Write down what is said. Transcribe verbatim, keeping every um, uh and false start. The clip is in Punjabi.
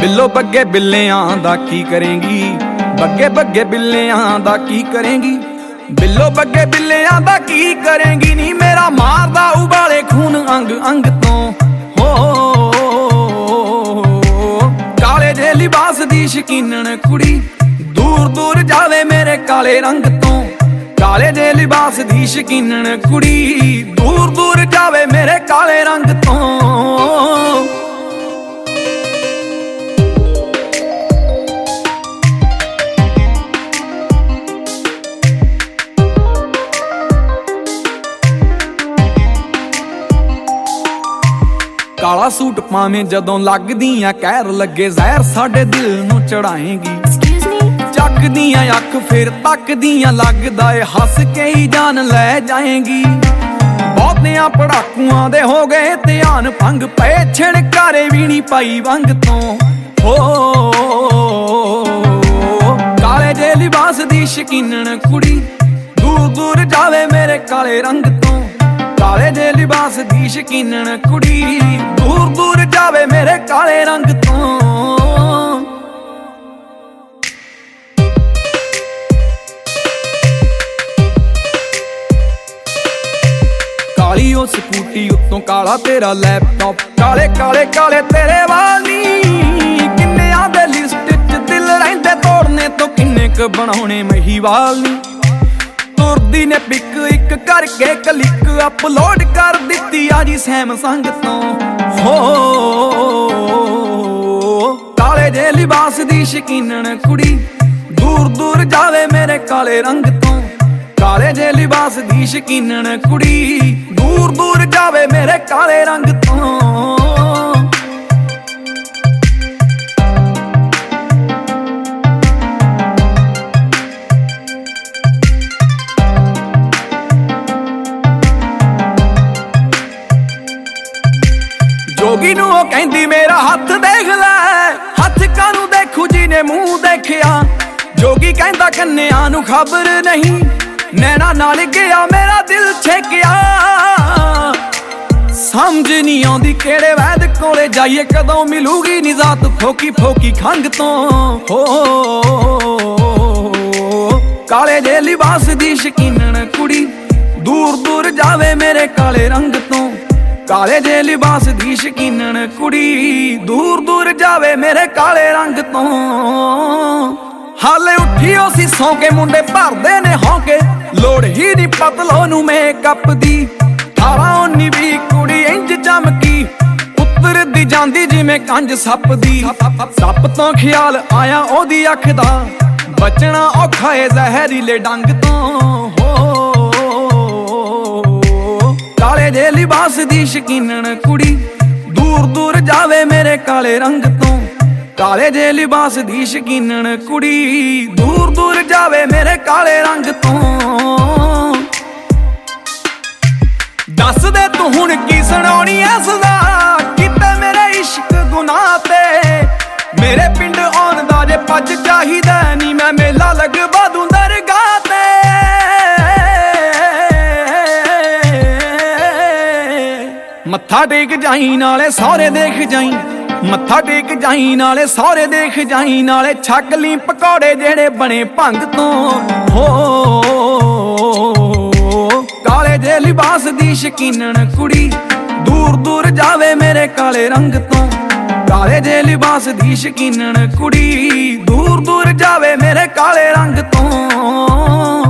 ਬਿੱਲੋ ਬੱਗੇ ਬਿੱਲਿਆਂ ਦਾ ਕੀ ਕਰੇਂਗੀ, ਬੱਗੇ ਬੱਗੇ ਬਿੱਲਿਆਂ ਦਾ ਕੀ ਕਰੇਂਗੀ, ਬਿੱਲੋ ਬੱਗੇ ਬਿੱਲਿਆਂ ਦਾ ਕੀ ਕਰੇਂਗੀ ਨੀ ਮੇਰਾ ਮਾਰਦਾ ਉਬਾਲੇ ਖੂਨ ਅੰਗ ਅੰਗ ਤੋਂ। ਹੋ ਕਾਲੇ ਜੇ ਲਿਬਾਸ ਦੀ ਸ਼ਕੀਨਣ ਕੁੜੀ ਦੂਰ ਦੂਰ ਜਾਵੇ ਮੇਰੇ ਕਾਲੇ ਰੰਗ ਤੋਂ। ਕਾਲੇ ਜੇ ਲਿਬਾਸ ਦੀ ਸ਼ਕੀਨਣ ਕੁੜੀ ਦੂਰ ਦੂਰ ਜਾਵੇ ਮੇਰੇ ਕਾਲੇ ਰੰਗ ਤੋਂ। ਕਾਲਾ ਸੂਟ ਪਾਵੇਂ ਜਦੋਂ ਲੱਗਦੀਆਂ ਕਹਿਰ ਲੱਗੇ ਜ਼ਹਿਰ ਸਾਡੇ ਦਿਲ ਨੂੰ ਚੜਾਏਂਗੀ। ਚੱਕਦੀਆਂ ਅੱਖ ਫਿਰ ਤੱਕਦੀਆਂ ਲੱਗਦਾ ਏ ਹੱਸ ਕੇ ਹੀ ਜਾਨ ਲੈ ਜਾਏਂਗੀ। ਬਹੁਤਿਆਂ ਪੜਾਕੂਆਂ ਦੇ ਹੋ ਗਏ ਧਿਆਨ ਭੰਗ ਪਏ ਛਿੜਕਾਰੇ ਵੀ ਨੀ ਪਾਈ ਵੰਗ ਤੋਂ। ਹੋ ਕਾਲੇ ਜੇ ਲਿਬਾਸ ਦੀ ਸ਼ਕੀਨਣ ਕੁੜੀ ਦੂਰ ਦੂਰ ਜਾਵੇ ਮੇਰੇ ਕਾਲੇ ਰੰਗ ਤੋਂ। ਕਾਲੇ ਜੇ ਲਿਬਾਸ ਦੀ ਸ਼ਕੀਨਣ ਕੁੜੀ ਦੂਰ ਦੂਰ ਜਾਵੇ ਮੇਰੇ ਕਾਲੇ ਰੰਗ ਤੋਂ। ਕਾਲੀ ਉਹ ਸਕੂਟੀ ਉੱਤੋਂ ਕਾਲਾ ਤੇਰਾ ਲੈਪਟਾਪ, ਕਾਲੇ ਕਾਲੇ ਕਾਲੇ ਤੇਰੇ ਵਾਲ ਨੀ। ਕਿੰਨਿਆਂ ਦੇ ਲਿਸਟ ਚ ਦਿਲ ਰਹਿੰਦੇ ਤੋੜਨੇ ਤੋਂ ਕਿੰਨੇ ਕ ਬਣਾਉਣੇ ਮਹੀਵਾਲ ਨੀ। ਤੁਰਦੀ ਨੇ ਪਿਕ ਇੱਕ ਕਰਕੇ ਕਲਿੱਕ ਅਪਲੋਡ ਕਰ ਦਿੱਤੀ ਆ ਜੀ ਸੈਮਸੰਗ ਤੋਂ। ਹੋ ਕਾਲੇ ਜੇ ਲਿਬਾਸ ਦੀ ਸ਼ਕੀਨਣ ਕੁੜੀ ਦੂਰ ਦੂਰ ਜਾਵੇ ਮੇਰੇ ਕਾਲੇ ਰੰਗ ਤੋਂ। ਕਾਲੇ ਜੇ ਲਿਬਾਸ ਦੀ ਸ਼ਕੀਨਣ ਕੁੜੀ ਦੂਰ ਦੂਰ ਜਾਵੇ ਮੇਰੇ ਕਾਲੇ ਰੰਗ ਤੋਂ। ਜੋਗੀ ਨੂੰ ਉਹ ਕਹਿੰਦੀ ਮੇਰਾ ਹੱਥ ਦੇਖ ਲੈ, ਹੱਥ ਕਾਨੂੰ ਦੇਖੂ ਜਿਹਨੇ ਮੂੰਹ ਦੇਖਿਆ। ਜੋਗੀ ਕਹਿੰਦਾ ਕੰਨਿਆਂ ਨੂੰ ਖਬਰ ਨਹੀਂ, ਨੈਣਾ ਨਾਲ ਗਿਆ ਮੇਰਾ ਦਿਲ ਛੇਕਿਆ। ਸਮਝ ਨਹੀਂ ਆਉਂਦੀ ਕਿਹੜੇ ਵੈਦ ਕੋਲੇ ਜਾਈਏ, ਕਦੋਂ ਮਿਲੂਗੀ ਨਿਜ਼ਾਤ ਫੋਕੀ ਫੋਕੀ ਖੰਗ ਤੋਂ। ਹੋ ਕਾਲੇ ਜੇ ਲਿਬਾਸ ਦੀ ਸ਼ਕੀਨਣ ਕੁੜੀ ਦੂਰ ਦੂਰ ਜਾਵੇ ਮੇਰੇ ਕਾਲੇ ਰੰਗ ਤੋਂ। ਕਾਲੇ ਜੇ ਲਿਬਾਸ ਦੀ ਸ਼ਕੀਨਣ ਕੁੜੀ ਦੂਰ ਦੂਰ ਜਾਵੇ ਮੇਰੇ ਕਾਲੇ ਰੰਗ ਤੋਂ। ਹਾਲੇ ਉੱਠੀ ਉਹ ਸੀ ਸੌਂ ਕੇ ਮੁੰਡੇ ਭਰਦੇ ਨੇ ਹੌਂਕੇ, ਲੋੜ ਹੀ ਨੀ ਪਤਲੋ ਨੂੰ ਮੇਕਅਪ ਦੀ। ਅਠਾਰਾਂ ਉੱਨੀ ਵੀਹ ਕੁੜੀ ਇੰਜ ਚਮਕੀ ਉਤਰਦੀ ਜਾਂਦੀ ਜਿਵੇਂ ਕੰਜ ਸੱਪ ਦੀ। ਸੱਪ ਤੋਂ ਖਿਆਲ ਆਇਆ ਉਹਦੀ ਅੱਖ ਦਾ, ਬਚਣਾ ਔਖਾ ਏ ਜ਼ਹਿਰੀਲੇ ਡੰਗ ਤੋਂ। ਕਾਲੇ ਜੇ ਲਿਬਾਸ ਦੀ ਸ਼ਕੀਨਣ ਕੁੜੀ ਦੂਰ ਦੂਰ ਜਾਵੇ ਮੇਰੇ ਕਾਲੇ ਰੰਗ ਤੋਂ। ਕਾਲੇ ਜੇ ਲਿਬਾਸ ਦੀ ਸ਼ਕੀਨਣ ਕੁੜੀ ਦੂਰ ਦੂਰ ਜਾਵੇ ਮੇਰੇ ਕਾਲੇ ਰੰਗ ਤੋਂ। ਦੱਸ ਦੇ ਤੂੰ ਹੁਣ ਕੀ ਸੁਣਾਉਣੀ ਐ ਸਦਾ, ਕਿਤੇ ਮੇਰੇ ਇਸ਼ਕ ਗੁਨਾਹ ਤੇ। ਮੇਰੇ ਪਿੰਡ ਆਉਣ ਦਾ ਜੇ ਪੱਜ ਚਾਹੀਦਾ ਨੀ, ਮੈਂ ਮੇਲਾ ਲਗਵਾ ਦੂੰ ਦਰਗਾਹ ਤੇ। ਮੱਥਾ ਟੇਕ ਜਾਈ ਨਾਲੇ ਸਹੁਰੇ ਦੇਖ ਜਾਈ, ਮੱਥਾ ਟੇਕ ਜਾਈ ਨਾਲੇ ਸਹੁਰੇ ਦੇਖ ਜਾਈ, ਨਾਲੇ ਛਕ ਲਈ ਪਕੌੜੇ ਜਿਹੜੇ ਬਣੇ ਭੰਗ ਤੋਂ। ਹੋ ਕਾਲੇ ਜੇ ਲਿਬਾਸ ਦੀ ਸ਼ਕੀਨਣ ਕੁੜੀ ਦੂਰ ਦੂਰ ਜਾਵੇ ਮੇਰੇ ਕਾਲੇ ਰੰਗ ਤੋਂ। ਕਾਲੇ ਜੇ ਲਿਬਾਸ ਦੀ ਸ਼ਕੀਨਣ ਕੁੜੀ ਦੂਰ ਦੂਰ ਜਾਵੇ ਮੇਰੇ ਕਾਲੇ ਰੰਗ ਤੋਂ।